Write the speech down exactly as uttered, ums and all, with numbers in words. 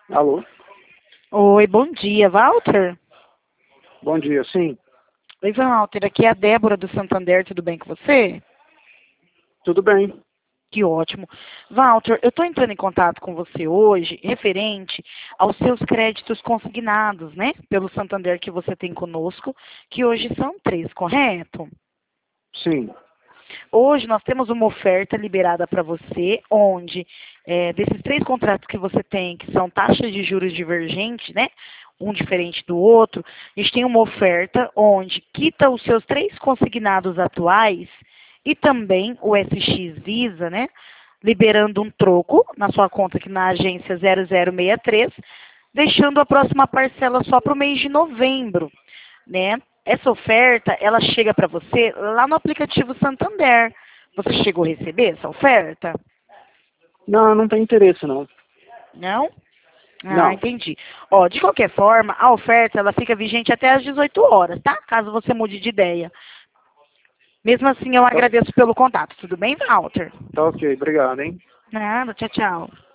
Alô? Oi, bom dia, Walter? Bom dia, sim. Oi, Walter, aqui é a Débora do Santander, tudo bem com você? Tudo bem? Que ótimo. Walter, eu estou entrando em contato com você hoje referente aos seus créditos consignados, né? Pelo Santander que você tem conosco, que hoje são três, correto? Sim. Hoje nós temos uma oferta liberada para você, onde é, desses três contratos que você tem, que são taxas de juros divergentes, né? Um diferente do outro, a gente tem uma oferta onde quita os seus três consignados atuais e também o S X Visa, né? Liberando um troco na sua conta aqui na agência zero zero seis três, deixando a próxima parcela só para o mês de novembro, né? Essa oferta, ela chega para você lá no aplicativo Santander. Você chegou a receber essa oferta? Não, não tem interesse, não. Não? Ah, Não. entendi. Ó, de qualquer forma, a oferta ela fica vigente até às dezoito horas, tá? Caso você mude de ideia. Mesmo assim, eu Tá, agradeço pelo contato. Tudo bem, Walter? tá ok, obrigado, hein? Nada, tchau, tchau.